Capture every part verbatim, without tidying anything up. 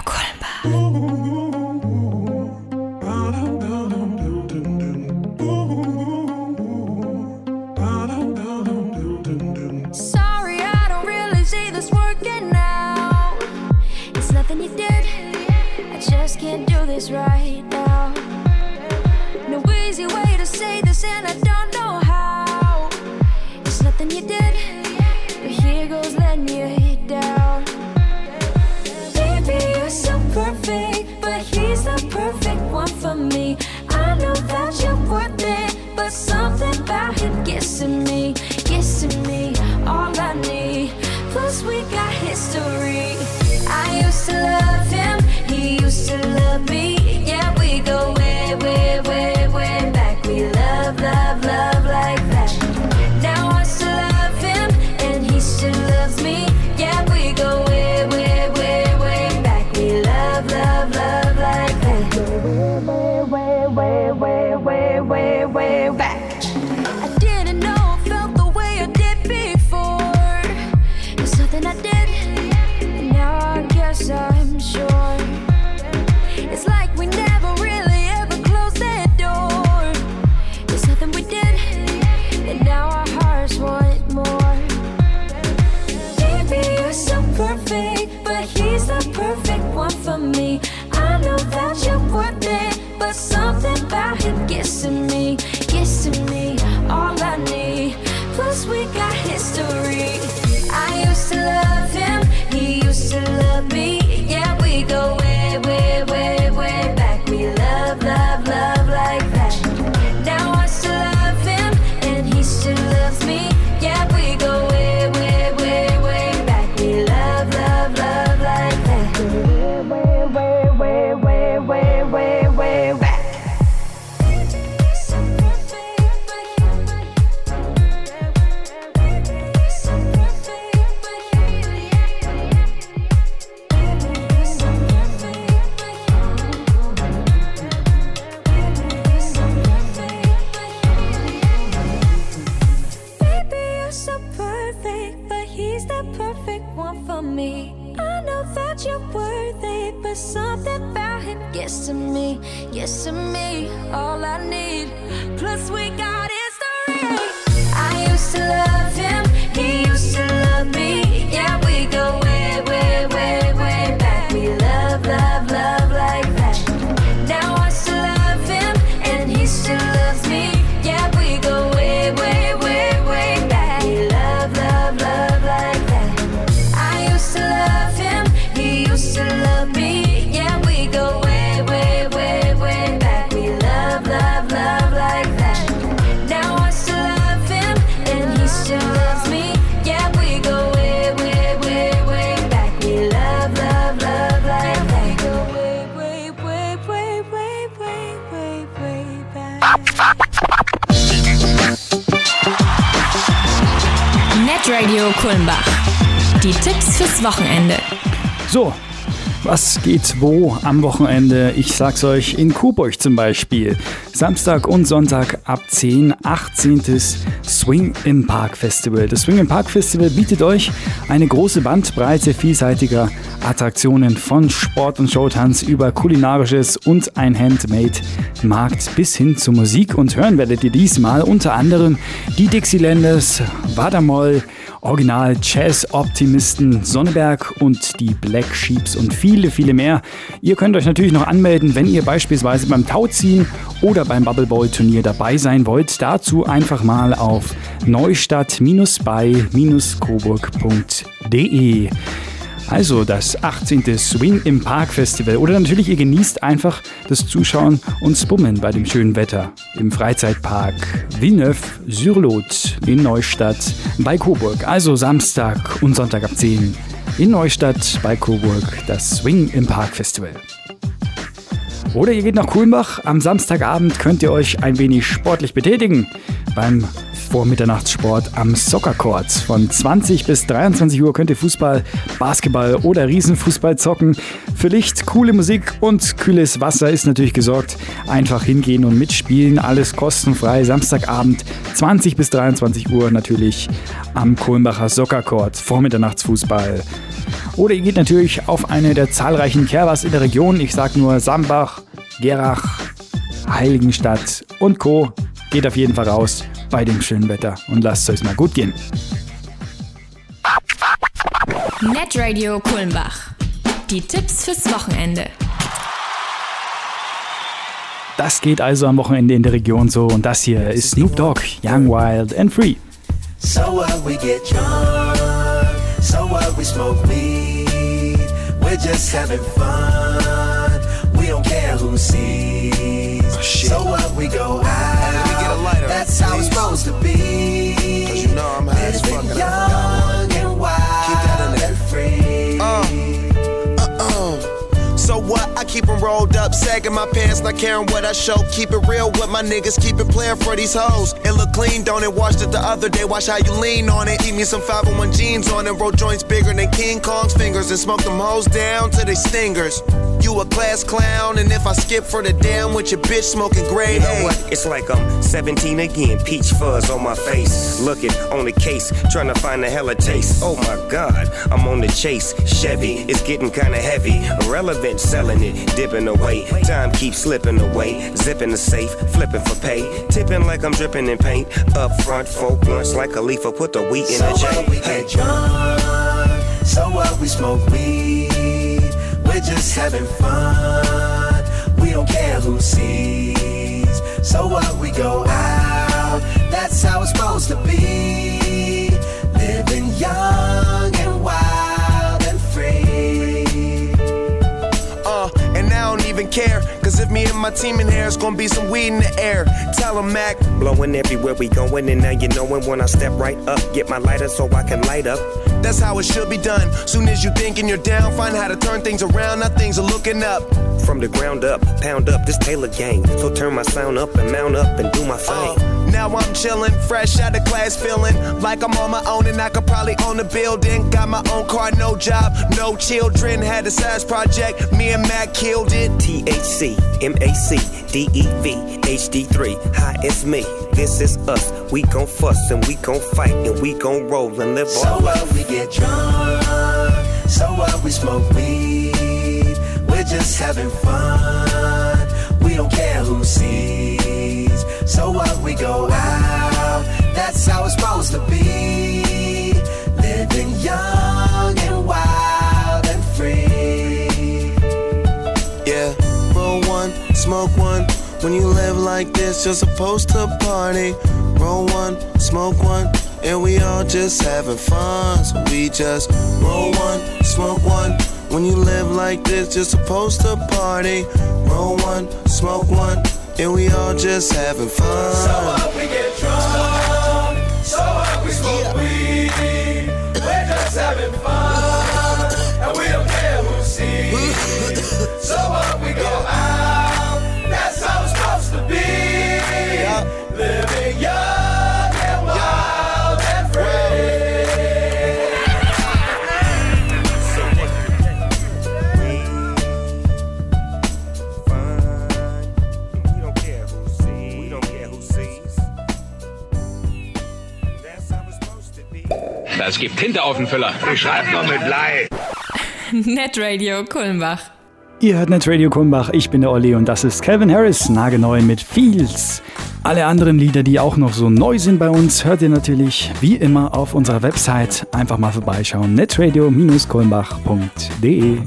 Sorry, I don't really see this working out. It's nothing you did, I just can't do this right now. No easy way to say this and I don't know how. It's nothing you did, but here goes letting your head down. Baby, you're so perfect, but he's the perfect one for me. I know that you're worth it, but something about him gets to me, gets to me, all I need. Plus we got history. I used to love him, he used to love me. Yeah, we go way, way, way, way back. We love, love, love like that. Now I still love him, and he still loves me. Yeah, we go way, way, way, way back. We love, love, love like that. Way, way, way, way, way, way, way back. I didn't know I felt the way I did before. There's nothing I did, and now I guess I'm sure. It's like we never really ever closed that door. There's nothing we did, and now our hearts want more. Baby, you're so perfect, but he's the perfect one for me. I know that you're worth it, but something about him gets to me, gets to me, all I need. Plus we got history. I used to love him, he used to love me. Yeah, we go way, way, way, way back. We love, love, love like that. Now I still love him, and he still loves me. Yeah, we go way, way, way, way back. We love, love, love like that. Way, way, way, way, way, way, way back. So perfect, but he's the perfect one for me. I know that you're worth it, but something about him gets to me, gets to me, all I need. Plus we got history. I used to love him, he used to love me. Yeah, we go way, way, way, way back. We love, love, love like that. Now I still love him, and he still loves me. Yeah, we go way, way, way, way back. Love, love like that. I used to love him, he used to love me. Yeah, we go way, way, way, way back. We love, love, love like that. Now I still love him, and he still loves me. Yeah, we go way, way, way, way back. We love, love, love like that. We go way, way, way, way, way, way, way, way back. Netradio Kulmbach. Die Tipps fürs Wochenende. So, was geht wo am Wochenende? Ich sag's euch, in Coburg zum Beispiel. Samstag und Sonntag ab zehn, achtzehntes Swing im Park Festival. Das Swing im Park Festival bietet euch eine große Bandbreite vielseitiger Attraktionen von Sport und Showtanz über Kulinarisches und ein Handmade-Markt bis hin zur Musik. Und hören werdet ihr diesmal unter anderem die Dixielanders, Wadamoll, Original Jazz-Optimisten Sonneberg und die Black Sheeps und viele, viele mehr. Ihr könnt euch natürlich noch anmelden, wenn ihr beispielsweise beim Tauziehen oder beim Bubble Bowl Turnier dabei sein wollt. Dazu einfach mal auf neustadt bei coburg punkt de. Also das achtzehnte Swing im Park Festival. Oder natürlich ihr genießt einfach das Zuschauen und Spummen bei dem schönen Wetter im Freizeitpark Villeneuve-sur-Lot in Neustadt bei Coburg. Also Samstag und Sonntag ab zehn in Neustadt bei Coburg, das Swing im Park Festival. Oder ihr geht nach Kulmbach. Am Samstagabend könnt ihr euch ein wenig sportlich betätigen beim Vormitternachtssport am Soccer Court. Von zwanzig bis dreiundzwanzig Uhr könnt ihr Fußball, Basketball oder Riesenfußball zocken. Für Licht, coole Musik und kühles Wasser ist natürlich gesorgt. Einfach hingehen und mitspielen, alles kostenfrei. Samstagabend zwanzig bis dreiundzwanzig Uhr natürlich am Kulmbacher Soccer Court. Vormitternachtsfußball. Oder ihr geht natürlich auf eine der zahlreichen Kerbas in der Region. Ich sag nur Sambach, Gerach, Heiligenstadt und Co. Geht auf jeden Fall raus bei dem schönen Wetter und lasst es euch mal gut gehen. Netradio Kulmbach. Die Tipps fürs Wochenende. Das geht also am Wochenende in der Region so und das hier ist Snoop Dogg, Young, Wild and Free. So what, we get drunk, so what, we smoke weed, we're just having fun, we don't care who sees, oh, so what, we go out, we get a lighter, that's how it's supposed to be, cause you know I'm high as fuck, young and wild and free. Uh. So what? I keep them rolled up, sagging my pants, not caring what I show. Keep it real with my niggas, keep it playing for these hoes. It look clean, don't it? Washed it the other day, watch how you lean on it. Keep me some five oh one jeans on it, roll joints bigger than King Kong's fingers, and smoke them hoes down to they stingers. You a class clown, and if I skip for the damn with your bitch smoking grade A. You know what? It's like I'm seventeen again, peach fuzz on my face. Looking on the case, trying to find a hella taste. Oh my God, I'm on the chase. Chevy, it's getting kinda heavy. Irrelevant, selling it, dipping away. Time keeps slipping away. Zipping the safe, flipping for pay. Tipping like I'm dripping in paint. Up front, four blunts like a leaf, put the wheat in so the J. What, we get drunk, so what, we smoke weed, we're just having fun, we don't care who sees, so what, we go out, that's how it's supposed to be, living young and wild and free. Uh, and I don't even care, cause if me and my team in here, it's gonna be some weed in the air. Tell 'em Mac, blowing everywhere we going, and now you knowin' when I step right up, get my lighter so I can light up. That's how it should be done. Soon as you thinking you're down, find how to turn things around. Now things are looking up. From the ground up, pound up this Taylor gang. So turn my sound up and mount up and do my thing. Uh, now I'm chillin', fresh out of class, feeling like I'm on my own and I could probably own a building. Got my own car, no job, no children. Had a size project, me and Mac killed it. T H C, M A C, D E V, H D three. Hi, it's me. This is us. We gon' fuss and we gon' fight and we gon' roll and live so our life. So what, we get drunk, so what, we smoke weed, we're just having fun, we don't care who sees, so what, we go out, that's how it's supposed to be, living young and wild and free. Yeah, roll one, smoke one. When you live like this, you're supposed to party. Roll one, smoke one, and we all just having fun. So we just roll one, smoke one. When you live like this, you're supposed to party. Roll one, smoke one, and we all just having fun. So what, we get drunk, so what, we smoke yeah. weed, we're just having fun, and we don't care who sees. So what, we go out, that's how it's supposed to be, yeah. Living young and wild and free. So we fun, we don't care who sees. We don't care who sees. That's how it's supposed to be. Das gibt Tinte auf den Füller. Ich schreib noch mit Blei. Netradio Kulmbach. Ihr hört Netradio Kulmbach, ich bin der Olli und das ist Calvin Harris, nagelneu mit Feels. Alle anderen Lieder, die auch noch so neu sind bei uns, hört ihr natürlich wie immer auf unserer Website. Einfach mal vorbeischauen, netradio kulmbach punkt de.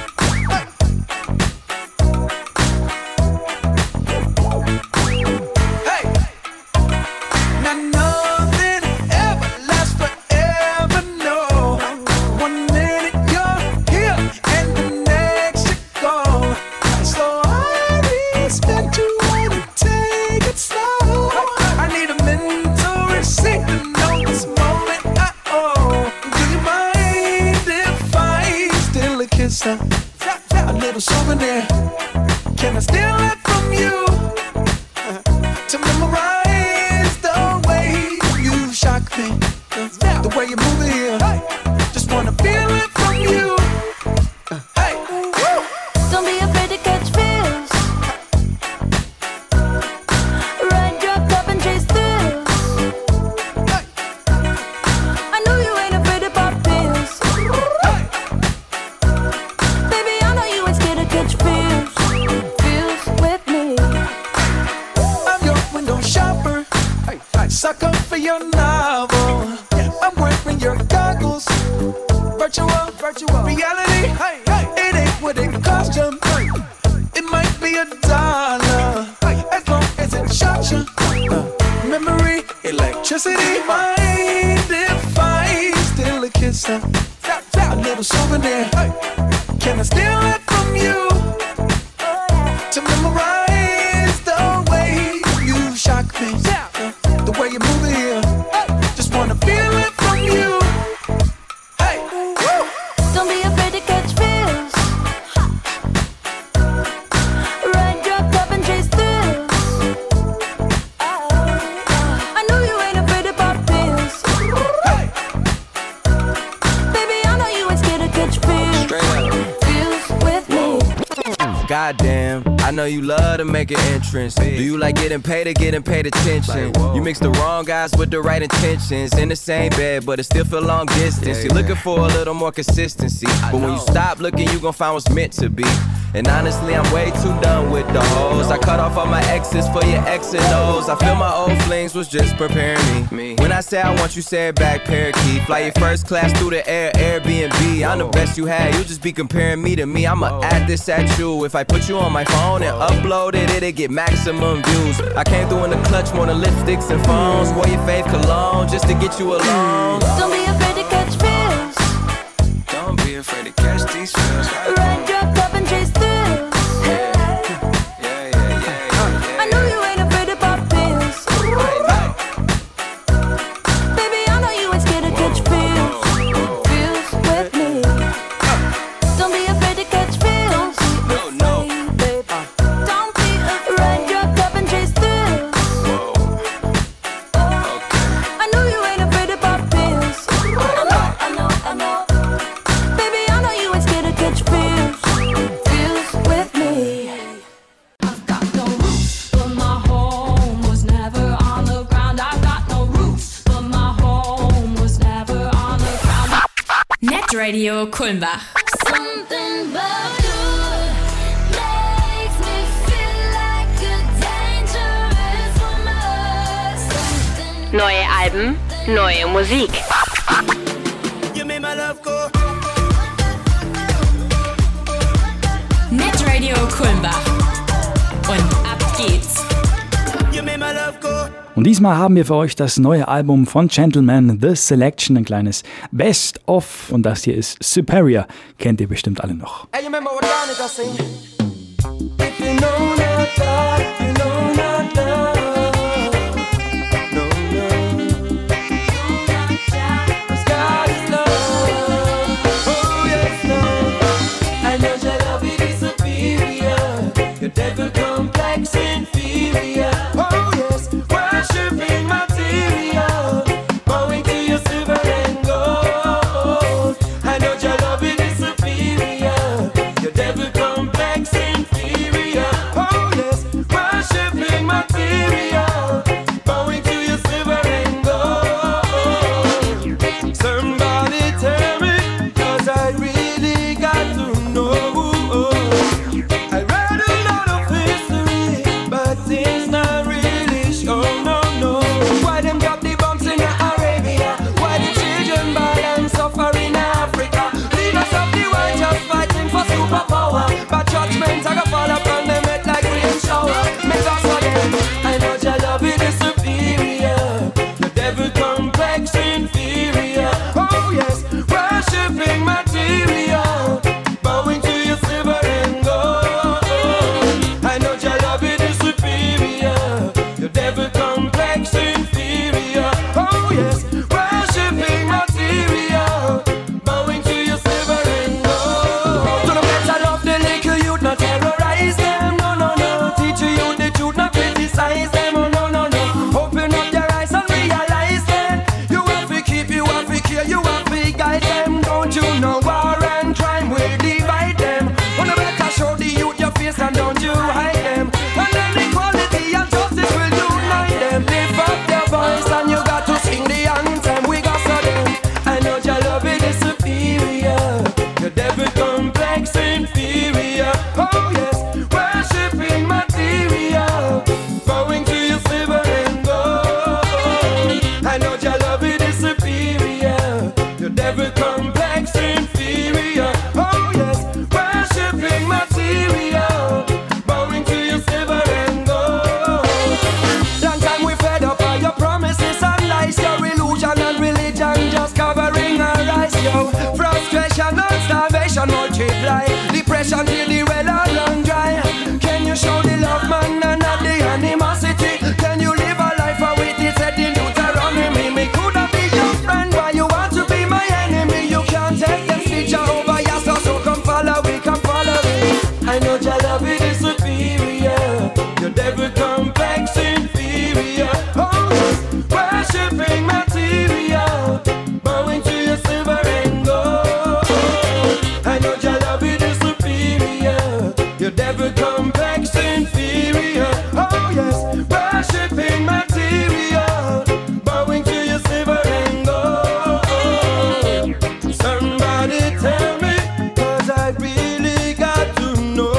A little souvenir. Can I steal it from you? To memorize the way you shock me, the way you move it here. Just wanna feel it from you. Hey, don't be afraid to catch feels. Ride your cup and chase thrills. I know you ain't afraid to pop pills. what you want. Reality, hey, hey, it ain't what it cost you. It might be a dollar, as long as it shot you. Uh, memory, electricity, mind if I steal a kiss, uh, a little souvenir. Can I steal it from you to memorize the way you shock me, uh, the way you move it here? Just wanna feel it from you. Hey, woo. Don't be afraid to catch feels. Ride your cup and chase thrills. I know you ain't afraid to pop pills. Hey. Baby, I know you ain't scared to catch feels. Feels with me. Goddamn, I know you love to make an entrance. Do you like getting paid or getting paid attention? You mix the wrong guys with the right intentions. In the same bed, but it still feel long distance. You're looking for a little more consistency. But when you stop looking, you gon' find what's meant to be. And honestly, I'm way too done with the hoes. I cut off all my exes for your X and O's. I feel my old flings was just preparing me. When I say I want you, say it back, parakeet. Fly your first class through the air, Airbnb. I'm the best you had, you'll just be comparing me to me. I'ma add this at you. If I put you on my phone and upload it, it'll get maximum views. I came through in the clutch more than lipsticks and phones. Wore your fave cologne just to get you alone. Don't be afraid to catch feels. Don't be afraid to catch these feels. Ride your cup and chase thrills. I know you ain't afraid to pop pills. Baby, I know you ain't scared to catch feels. Feels with me. Don't be afraid to catch feels. No, no. Don't be afraid. Ride your cup and chase thrills. I know you ain't afraid to pop pills. I know, I know, I know. Baby, I know you ain't scared to catch feels. Feels with me. I've got no roots, but my home was never on the ground. I've got no roots, but my home was never on the ground. Netradio Kulmbach. Something about you makes me feel like a dangerous woman. Something Neue Alben, neue Musik. You made my love go. Netradio Kulmbach. Und ab geht's. You made my love go. Und diesmal haben wir für euch das neue Album von Gentleman, The Selection, ein kleines Best-of. Und das hier ist Superior, kennt ihr bestimmt alle noch. Hey, you remember what Danica sing? If you know not God, you know not love. No, no. 'Cause God is love. Oh, yes, Lord. I know your love it is superior. Your devil complex inferior. Oh, yes. Worshipping material. Going to your silver and gold. I know your love it is superior. Your devil complex inferior. Oh, yes. Worshipping material. situation till the well are run dry? Can you show the love, man, and not the animosity? Can you live a life with it said in Deuteronomy? Me coulda be your friend, why you want to be my enemy? You can't take them stitch over your soul, so come follow me, come follow me. I know your love it is superior, your devil complex inferior. Oh, worshipping material, bowing to your silver and gold. I know your love it is superior, your devil complex inferior. Oh yes, worshipping material, bowing to your silver and gold. Somebody tell me, 'cause I really got to know.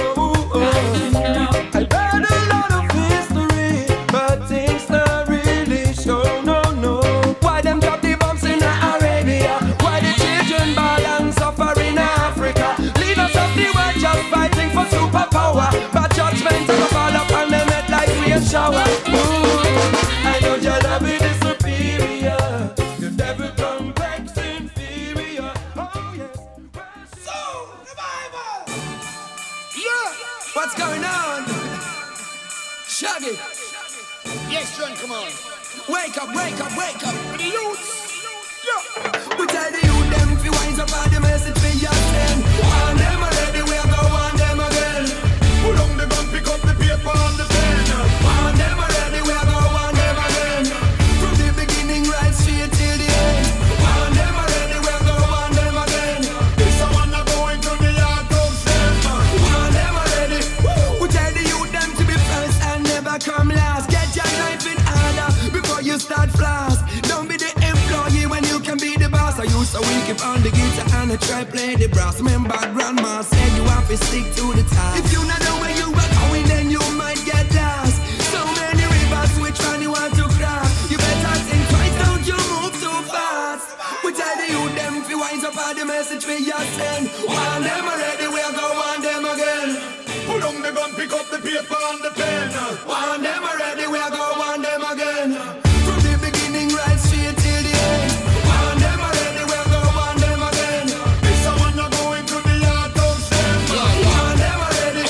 I read a lot of history, but things not really show, no, no. Why them drop the bombs in Arabia? Why the children ball and suffer in Africa? Leaders of the world just fighting for superpower, but judgment will fall upon them head like rain shower. Ooh, I know your love it is superior, your devil complex inferior. Oh yes, so revival. Yeah, what's going on? Shaggy. Yes, John, come on. Wake up, wake up, wake up. For the youths. Yeah. We tell the youth them if you winds up on the message for your ten. On them already, we go on them again. Pull on the gun, pick up the paper and the pen. On them already, we go on them again. From the beginning right straight till the end. On them already, we go on them again. This one are going to the yard of them. On them already. We tell the youth them to be first and never come last. Get your life in order before you start flash. Don't be the employee when you can be the boss. I used to weak up on the guitar and I try play the brass. Remember grandma said you have to stick to the task. If you not know where you are going, then you might get lost. So many rivers, which one you want to cross? You better think twice, don't you move too fast. We tell the youth them if you winds up on the message we just send. On them already, we'll go on them again. Pull on the gun, pick up the paper and the pen. On them already, we'll go on them again. From the beginning right straight till the end. On them already, we'll go on them again. This one are going to the yard of them. On them already.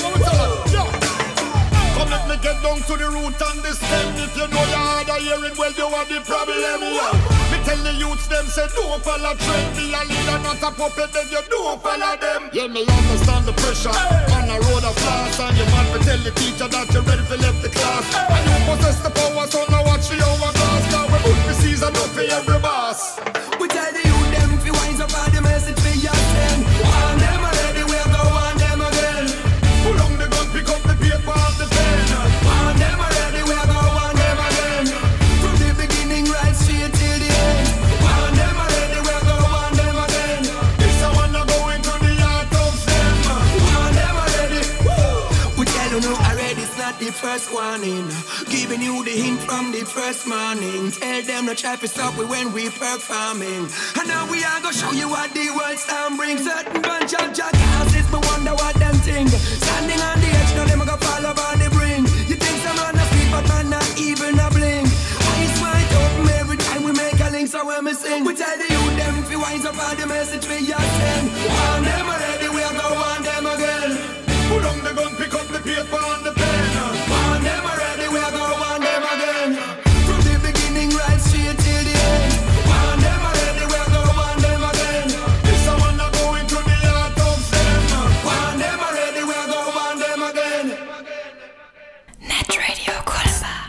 Come let me get down to the root and the stem. If you know you're hard of hearing, well, you have the problem. Yeah. Me tell the youths them say don't follow trend. Be a leader, not a puppet, then you don't follow them. Yeah, me understand the pressure on a road of class, and you man to tell the teacher that you're ready for left the class. And you possess the power, so now watch the hourglass. Now we put the season up for every boss. We tell the youth them if you winds up on the message we just send. On them already, we'll go on them again. Pull on the gun, pick up the paper and the pen. On them already, we'll go on them again. From the beginning right straight till the end. On them already, we'll go on them again. This one are going to the yard of them. On them already. We tell you no already, it's not the first warning. Giving you the hint from the first morning. Tell them no try to stop we when we performing. And now we are gonna show you what the world sound brings. Certain bunch of jackasses, but wonder what them think. Standing on the edge, now them a go fall over the brink. You think some man a sleep, but man not even a blink. Eyes wide open every time we make a link, so when we sing, we tell the youth them if you winds up on the message we just send. On them already, we'll go on them again. Pull on the gun, pick up the paper and the pen. On them already, we'll go on them again. From the beginning right straight till the end. On them already, we'll go on them again. This one are going to the yard of them. On them already, we'll go on them again. Net Radio Kulmbach.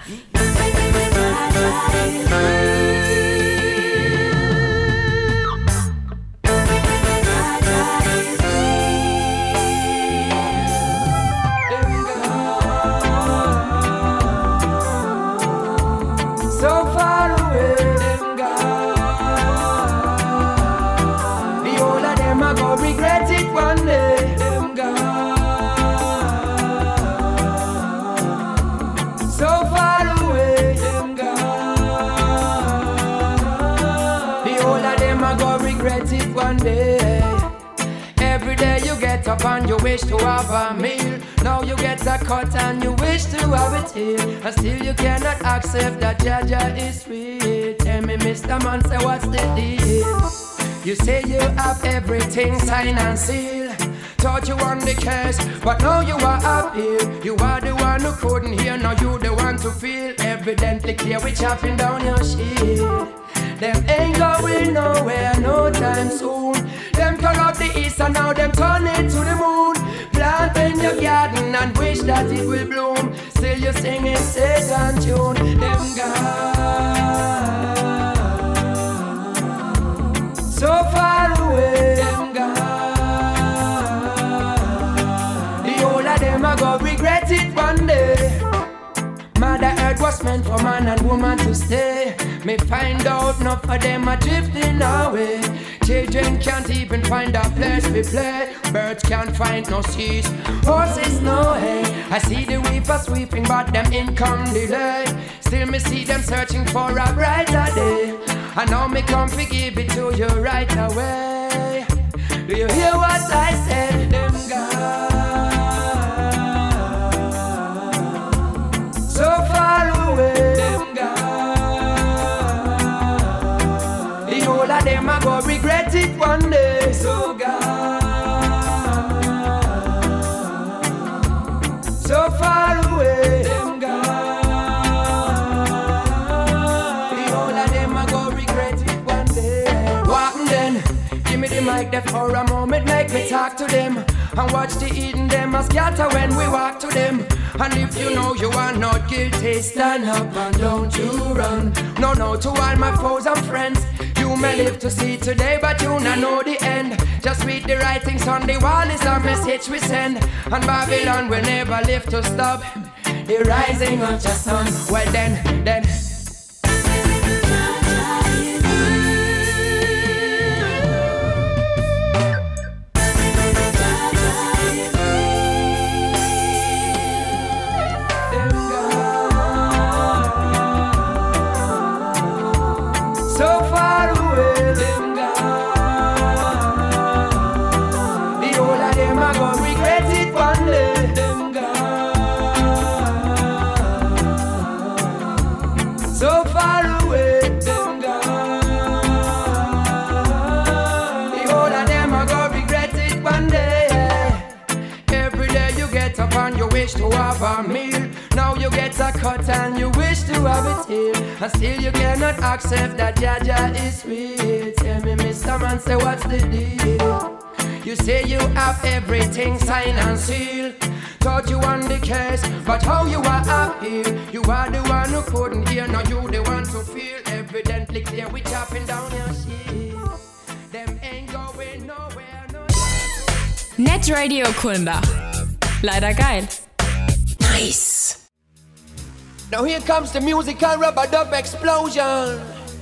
So far away, them gone. The whole of them a go regret it one day. Them gone. So far away, them gone. The whole of them a go regret it one day. Every day you get up and you wish to have a meal. Now you get a cut and you wish to have it here. And still you cannot accept that Jaja is sweet. Tell me, Mister Man, say what's the deal? You say you have everything signed and sealed. Thought you won the case, but now you are up here. You are the one who couldn't hear, now you the one to feel. Evidently clear, we chopping down your shit. Them ain't going nowhere, no time soon. Them turn up the east and now them turn it to the moon. Plant in your garden and wish that it will bloom. Still you singing Satan tune. Them gone so far away. Them gone. The whole of them are gonna regret it one day. Mother Earth was meant for man and woman to stay. Me find out enough of them are drifting away. Children can't even find a place to play. Birds can't find no seas, horses no hay. I see the weaver sweeping but them income delay. Still me see them searching for a brighter day. And now me come forgive it to you right away. Do you hear what I said? Them gone so far away. Them gone. The whole of them are gonna regret it one day. So gone, so far away. Them gone. The whole of them are gonna regret it one day. What then? Give me the mic there for a moment, make me talk to them. And watch the Eden them a scatter when we walk to them. And if you know you are not guilty, stand up and don't you run. No, no, to all my foes and friends. You may live to see today, but you not know the end. Just read the writings on the wall is a message we send. And Babylon will never live to stop the rising of the sun. Well then, then to have a meal. Now you get a cut and you wish to have it here. And still you cannot accept that Jaja is real. Tell me, Mister Man, say what's the deal? You say you have everything signed and sealed. Thought you won the case, but how you are up here? You are the one who couldn't hear, now you the one to feel. Evidently clear, we chopping down your shit. Them ain't going nowhere, no. Net Radio Kulmbach. Leider geil. Nice. Now here comes the musical rubber dub explosion.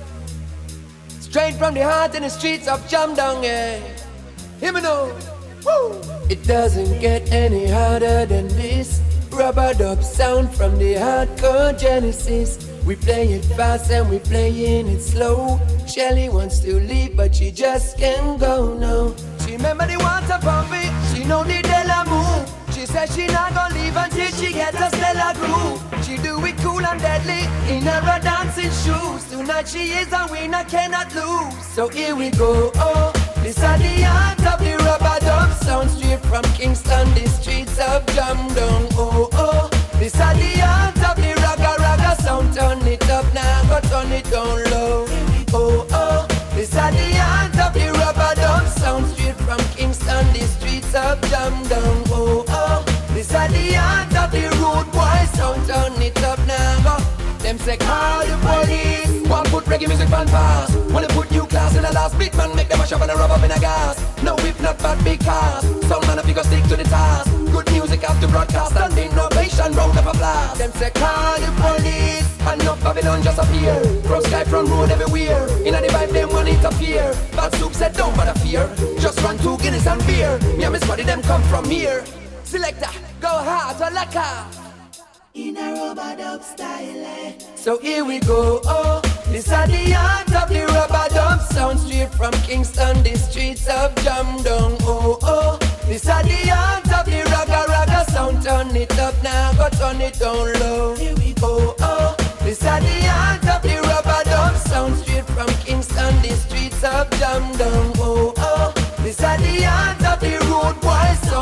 Straight from the heart in the streets of Jamdong, yeah. Hear me now. Woo. It doesn't get any harder than this. Rubber dub sound from the hardcore Genesis. We play it fast and we playing it slow. Shelly wants to leave but she just can't go now. She remember the water pumping, she know the Della move. She says she not gonna leave until she gets a stellar groove. She do it cool and deadly in her dancing shoes. Tonight she is a winner, cannot lose. So here we go, oh. This is the art of the rubber dub sound. Straight from Kingston, the streets of Jamdong, oh, oh. This is the art of the ragga ragga sound. Turn it up now, go turn it down low, oh, oh. This is the art of the rubber dub sound. Straight from Kingston, the streets of Jamdong, oh, oh. This is the art of the road boy sound. Turn it up now, go. Them say call the police. One put reggae music on pass. Wanna put new class in the last beat, man. Make them a shove and a rub up in a gas. No if not bad big cars. Some man if you go stick to the task. Good music after broadcast and innovation round of applause. Them say call the police. And no Babylon just appear. Cross sky from road everywhere. In a the vibe them want it appear. Bad soup said don't bother fear. Just run two Guinness and beer. Me and Miss Buddy them come from here. Selector, go hard or lacquer. In a rubber dub style, eh? So here we go, oh. This is the art of the rubber dub sound. Straight from Kingston, the streets of Jamdong, oh, oh. This is the art of the ragga ragga sound. Turn it up now, go turn it down low. Here we go, oh. This is the art of the rubber dub sound. Straight from Kingston, the streets of Jamdong, oh, oh. This is the art of the road boy sound.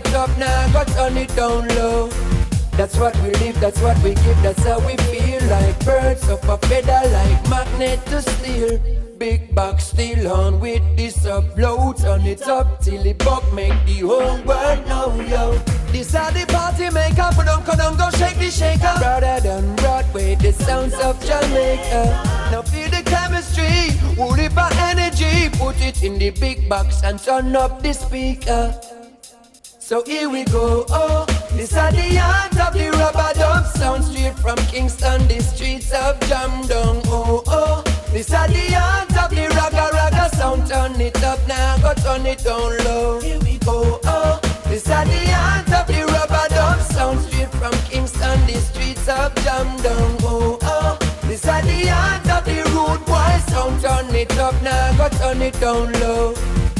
it up now, go turn it down low. That's what we live, that's what we give, that's how we feel. Like birds of a feather, like magnet to steel. Big box still on with this upload. Turn it up till it buck make the whole world know, yo. This are the party maker, but don't come down, go shake the shaker. Brother than Broadway, the sounds of Jamaica. Now feel the chemistry, wool it for energy. Put it in the big box and turn up the speaker. So here we go, oh, this are the art of the rubber dub sound straight from Kingston, the streets of Jamdong, oh, oh. This are the art of the ragga ragga sound, turn it up now, go turn it down low. Here we go, oh, this are the art of the rubber dub sound straight from Kingston, the streets of Jamdong, oh, oh. This are the art of the rude boy sound, turn it up now, go turn it down low.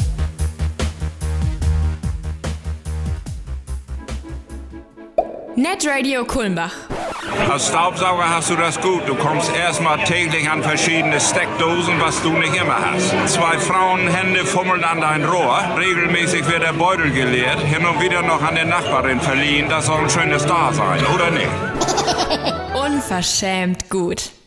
Netradio Kulmbach. Als Staubsauger hast du das gut. Du kommst erstmal täglich an verschiedene Steckdosen, was du nicht immer hast. Zwei Frauenhände fummeln an dein Rohr. Regelmäßig wird der Beutel geleert. Hin und wieder noch an der Nachbarin verliehen. Das soll ein schönes Dasein, oder nicht? Unverschämt gut.